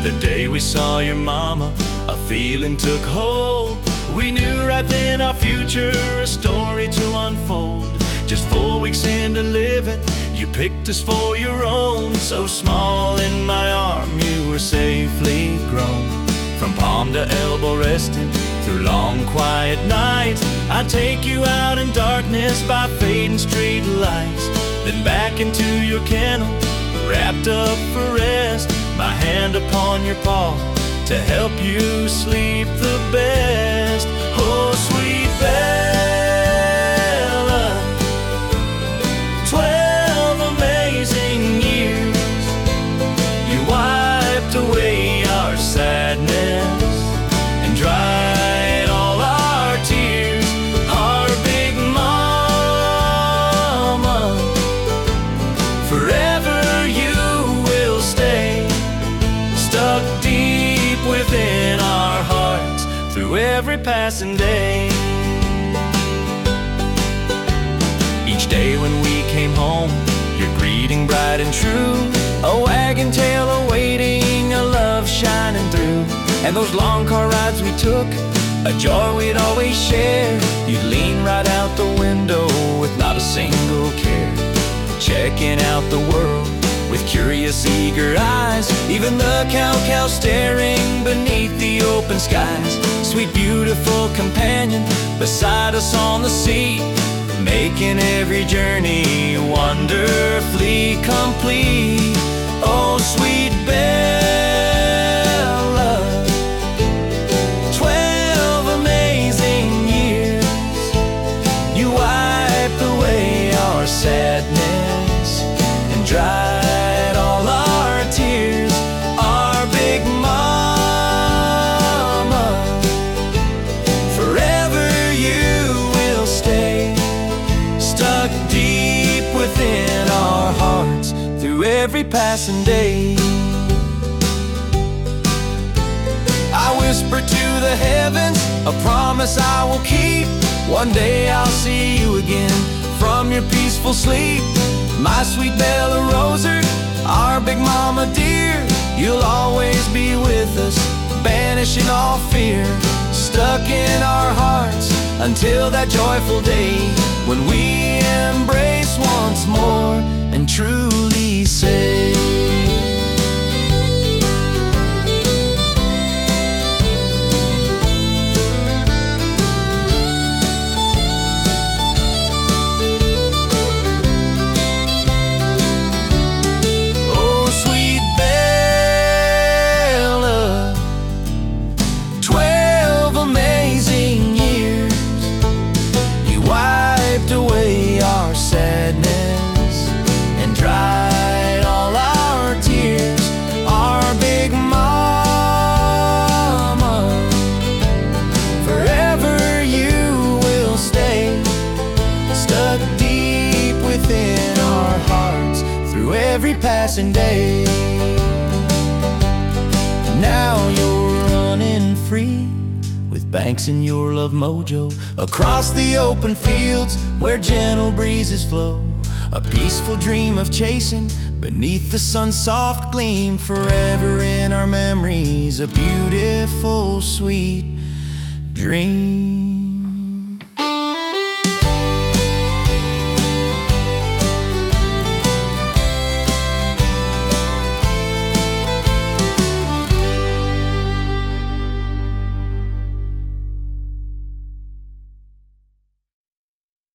The day we saw your mama, a feeling took hold. We knew right then our future, a story to unfold. Just 4 weeks into living, you picked us for your own. So small in my arm, you were safely grown. From palm to elbow resting, through long quiet nights, I'd take you out in darkness by fading street lights. Then back into your kennel, wrapped up for rest, my hand upon your paw to help you sleep the best. Oh, sweet Bella, 12 amazing years. You wiped away our sadness and dried all our tears. Our big mama, forever you will stay, stuck deep within our hearts through every passing day. Each day when we came home, your greeting bright and true, a wagon tail awaiting, a love shining through. And those long car rides we took, a joy we'd always share. You'd lean right out the window with not a single care, checking out the world with curious, eager eyes. Even the cow staring beneath the open skies. Sweet, beautiful companion beside us on the seat, making every journey wonderfully complete. Oh, sweet Bella, 12 amazing years. You wiped away our sadness and dried all our tears. Our big mama, forever you will stay, stuck deep within our hearts through every passing day. I whisper to the heavens, a promise I will keep. One day I'll see you again from your peaceful sleep. My sweet Bella Roser, our big mama dear, you'll always be with us, banishing all fear, stuck in our hearts until that joyful day when we embrace once more and truly say, oh, sweet Bella, 12 amazing years. You wiped away our sadness and dried all our tears. Our big mama, forever you will stay, stuck deep within our hearts through every passing day. Now you're running free with Banks and your love mojo across the open fields where gentle breezes flow. A peaceful dream of chasing beneath the sun's soft gleam, forever in our memories, a beautiful, sweet dream.